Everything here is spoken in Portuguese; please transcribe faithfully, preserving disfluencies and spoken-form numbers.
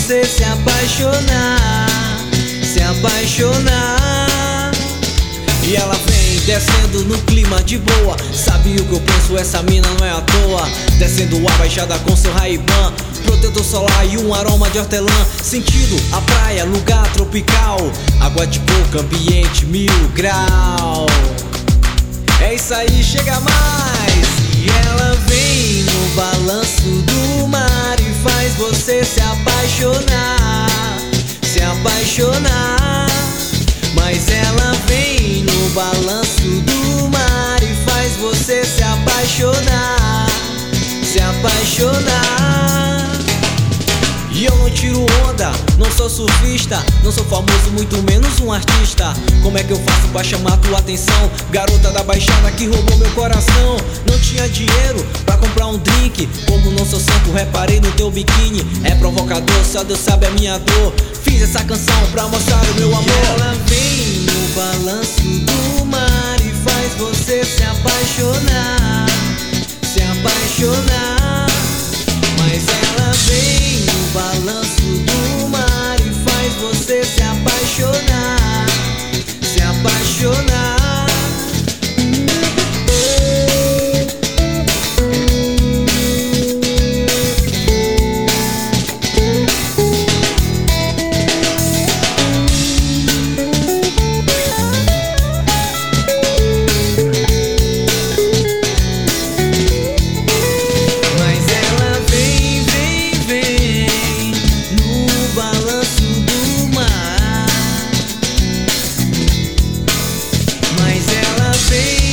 você se apaixonar, se apaixonar. E ela vem descendo no clima de boa. Sabe o que eu penso? Essa mina não é à toa. Descendo a baixada com seu Ray-Ban, protetor solar e um aroma de hortelã. Sentido a praia, lugar tropical, água de coco, ambiente mil grau. É isso aí, chega mais. E ela vem no balanço do mar e faz você se apaixonar, se apaixonar. Mas ela vem no balanço do mar e faz você se apaixonar, se apaixonar. E eu não tiro onda, não sou surfista, não sou famoso, muito menos um artista. Como é que eu faço pra chamar tua atenção? Garota da baixada que roubou meu coração. Não tinha dinheiro pra comprar um drink, como não sou santo, reparei no teu biquíni. É provocador, só Deus sabe a minha dor. Fiz essa canção pra mostrar o meu amor. E ela vem no balanço do mar e faz você se apaixonar, se apaixonar. Mas ela vem no balanço do mar e faz você se apaixonar, se apaixonar. Mas ela vem